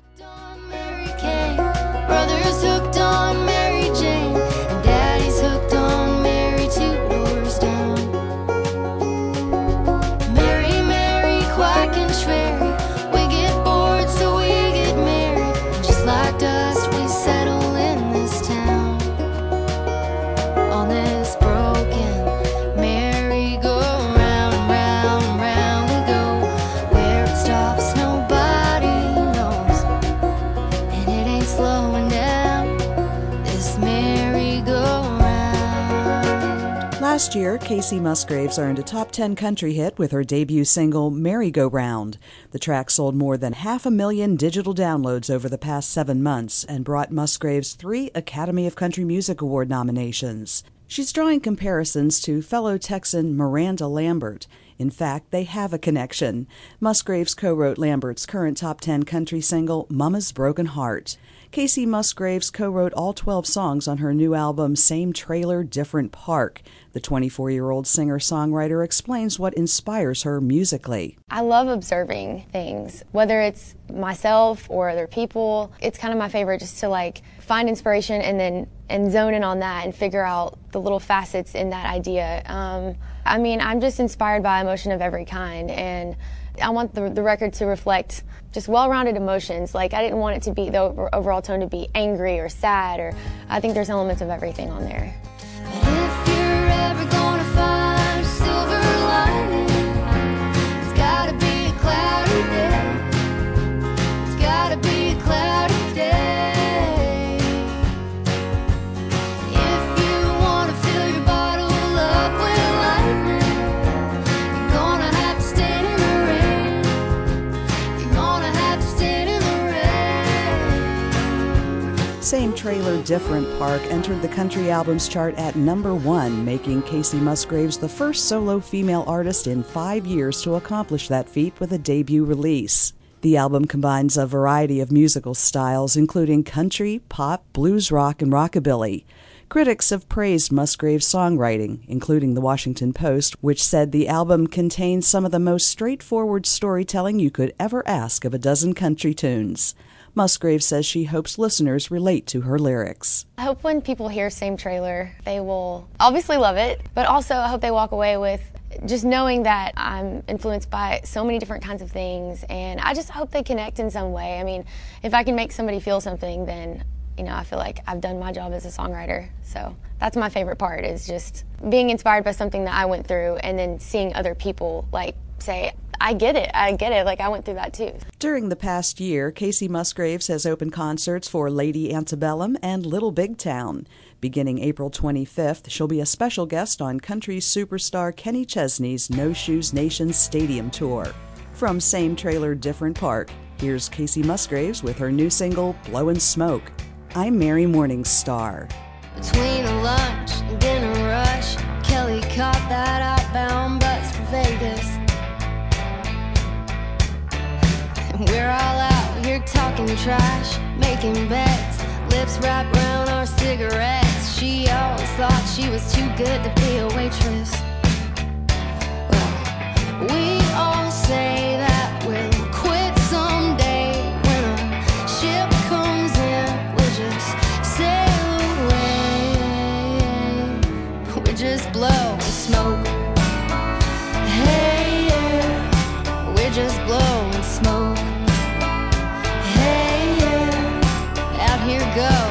Brothers hooked on Mary Jane, and Daddy's hooked on Mary two doors down. Mary, Mary, quack and Schwery, we get bored so we get married. Just like dust we settle in this town, on this broken merry-go-round, round, round we go. Where it stops nobody knows, and it ain't slowing down, this merry-go-round. Last year, Kacey Musgraves earned a top 10 country hit with her debut single, Merry-Go-Round. The track sold more than 500,000 digital downloads over the past 7 months and brought Musgraves 3 Academy of Country Music Award nominations. She's drawing comparisons to fellow Texan Miranda Lambert. In fact, they have a connection. Musgraves co-wrote Lambert's current top 10 country single, Mama's Broken Heart. Kacey Musgraves co-wrote all 12 songs on her new album, Same Trailer, Different Park. The 24-year-old singer-songwriter explains what inspires her musically. I love observing things, whether it's myself or other people. It's kind of my favorite just to find inspiration and zone in on that and figure out the little facets in that idea. I'm just inspired by emotion of every kind, and I want the record to reflect just well-rounded emotions. I didn't want it to be, the overall tone to be angry or sad, or I think there's elements of everything on there. If you're ever gonna find silver lining, it's gotta be a cloudy day. It's gotta be a cloudy day. If you wanna fill your bottle up with lightning, you're gonna have to stand in the rain. You're gonna have to stand in the rain. Same Trailer, Different Park entered the country albums chart at number 1, making Kacey Musgraves the first solo female artist in 5 years to accomplish that feat with a debut release. The album combines a variety of musical styles, including country, pop, blues rock, and rockabilly. Critics have praised Musgraves' songwriting, including the Washington Post, which said the album contains some of the most straightforward storytelling you could ever ask of a dozen country tunes. Musgraves says she hopes listeners relate to her lyrics. I hope when people hear Same Trailer, they will obviously love it, but also I hope they walk away with just knowing that I'm influenced by so many different kinds of things, and I just hope they connect in some way. If I can make somebody feel something, then I feel like I've done my job as a songwriter. So that's my favorite part, is just being inspired by something that I went through and then seeing other people say, I get it, I went through that too. During the past year, Kacey Musgraves has opened concerts for Lady Antebellum and Little Big Town. Beginning April 25th, she'll be a special guest on country superstar Kenny Chesney's No Shoes Nation Stadium Tour. From Same Trailer, Different Park, here's Kacey Musgraves with her new single, Blowin' Smoke. I'm Mary Morningstar. Between a lunch and dinner rush, Kelly caught that outbound bus for Vegas. And we're all out here talking trash, making bets, lips wrapped around our cigarettes. She always thought she was too good to be a waitress. Well, we all say that we'll quit someday. When our ship comes in, we'll just sail away. We just blow and smoke. Hey, yeah, we just blow and smoke. Hey, yeah, out here go.